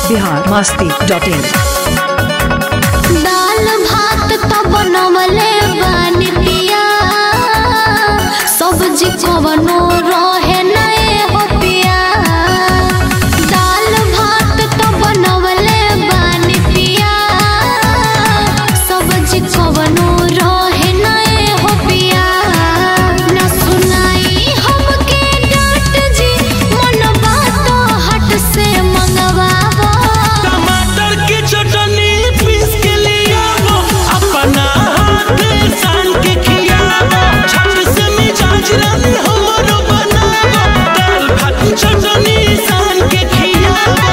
biharmasti.in दाल भात तो बनवले बानी पिया सब्जी कवनो रहे नए हो पिया दाल भात तो बनवले बानी पिया सब्जी कवनो रहे नए हो पिया न सुनाई हमके डांट जी मन बात हट से मंगवावा टमाटर की चटनी पीस के लिया वो अपना हाथ सान के खियावो छट से मिजाज रानी हमरो बनावो दाल भात चटनी सान के खियावो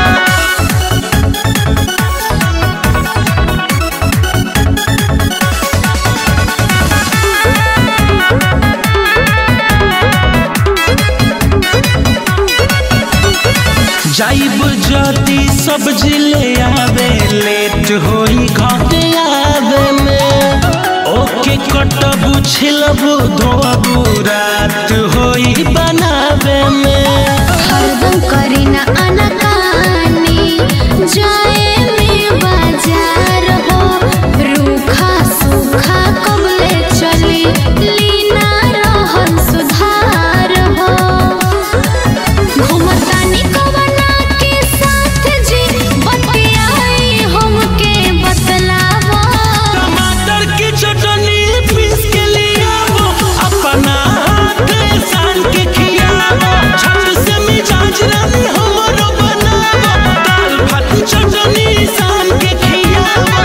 जाइब जदी सब्जी ले आवे लेट होई घाटे आवे में ओके कटबू छिलबू धोबू रात होई बनावे में हरदम करी ना अनकानी जाए में बाजार हो रूखा सूखा कबले चली लीना रहन सुधार हो घुमतानी कवना के साथ जी बतियाई हमके बतलावा टमाटर की चटनी पीस के लियावो अपना हाथ सान के खियावो छट से मिजाज रानी हमरो बनावो दाल भात चटनी सान के खियावो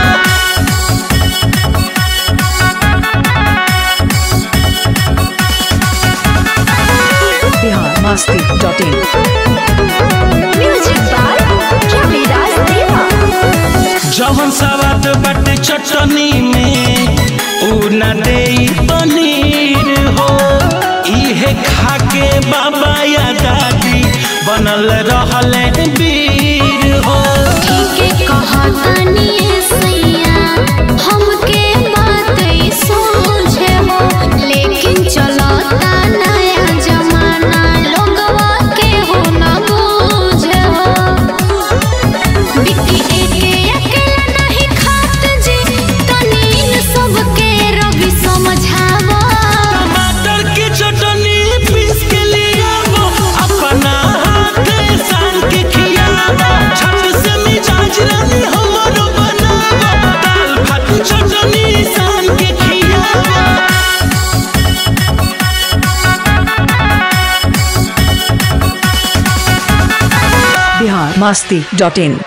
biharmasti.in म्यूजिक बाय रविराज देवा जवन सवाद बटे चटनी में ऊ न देई पनीर हो इहे खाके बाबा या दादी बनल रहले वीर हो ठीके कहतानी सैया हमके बात सोझे हो लेकिन चलता नया जमाना लोगवा के हो ना बूझे हो बिक्की एके अकेला नहीं खात जी तनीन सबके रवि समझावा टमाटर की चटनी पीस के लियावो अपना हाथ सान के खियावो छट से मिजाज रानी हमरो बनावो दाल भात चटनी सान के खियावो biharmasti.in